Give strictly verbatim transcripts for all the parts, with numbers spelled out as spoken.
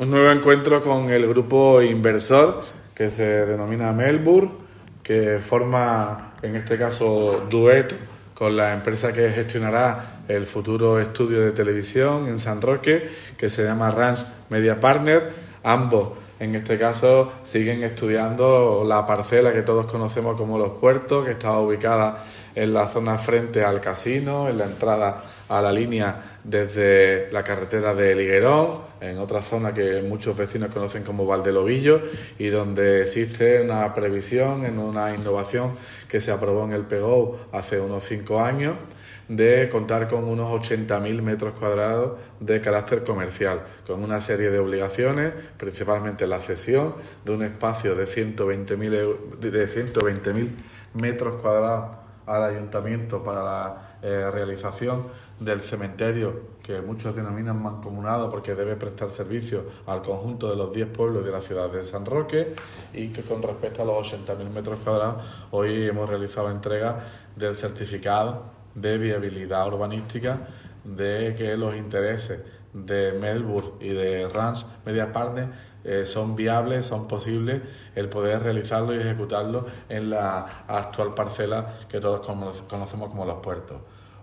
Un nuevo encuentro con el grupo inversor que se denomina Melbourne, que forma en este caso dueto con la empresa que gestionará el futuro estudio de televisión en San Roque, que se llama Ranch Media Partners. Ambos en este caso siguen estudiando la parcela que todos conocemos como Los Puertos, que está ubicada en la zona frente al casino, en la entrada a la línea desde la carretera de Liguerón, en otra zona que muchos vecinos conocen como Valdelobillo, y donde existe una previsión, en una innovación que se aprobó en el P G O hace unos cinco años, de contar con unos ochenta mil metros cuadrados de carácter comercial, con una serie de obligaciones, principalmente la cesión de un espacio de ciento veinte mil de ciento veinte mil metros cuadrados al ayuntamiento para la eh, realización del cementerio, que muchos denominan mancomunado porque debe prestar servicio al conjunto de los diez pueblos de la ciudad de San Roque, y que con respecto a los ochenta mil metros cuadrados hoy hemos realizado entrega del certificado de viabilidad urbanística, de que los intereses de Melbourne y de Ranch Media Partners eh, son viables, son posibles el poder realizarlo y ejecutarlo en la actual parcela que todos conocemos como Los Puertos.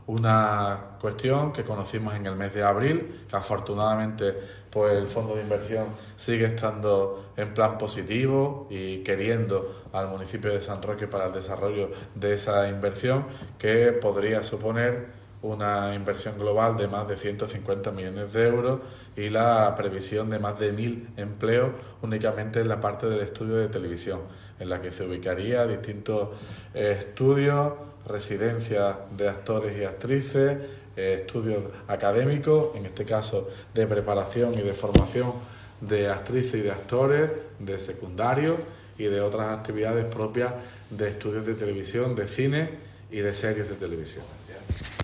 Una cuestión que conocimos en el mes de abril, que afortunadamente pues el fondo de inversión sigue estando en plan positivo y queriendo al municipio de San Roque para el desarrollo de esa inversión, que podría suponer una inversión global de más de ciento cincuenta millones de euros y la previsión de más de mil empleos únicamente en la parte del estudio de televisión, en la que se ubicaría distintos eh, estudios, residencias de actores y actrices, eh, estudios académicos, en este caso de preparación y de formación de actrices y de actores, de secundarios y de otras actividades propias de estudios de televisión, de cine y de series de televisión.